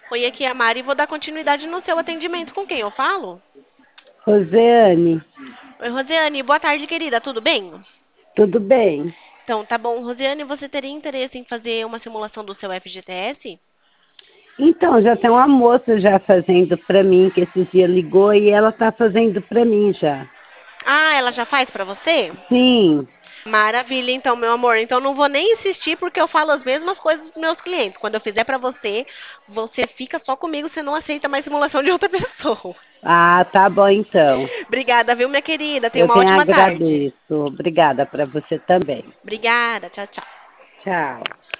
Oi, aqui é a Mari e vou dar continuidade no seu atendimento. Com quem eu falo? Rosiane, Oi, Rosiane. Boa tarde, querida. Tudo bem? tudo bem? Então, tá bom. Rosiane, você teria interesse em fazer uma simulação do seu FGTS? Então, já tem uma moça já fazendo para mim, que esses dias ligou e ela está fazendo para mim já. Ah, ela já faz pra você? Sim. Maravilha, então, meu amor. Então, não vou nem insistir porque eu falo as mesmas coisas dos meus clientes. Quando eu fizer pra você, você fica só comigo, você não aceita mais simulação de outra pessoa. Ah, tá bom então. Obrigada, viu, minha querida? Tenha Eu uma tenho ótima tarde. agradeço. Obrigada para você também. Obrigada. Tchau, tchau. Tchau.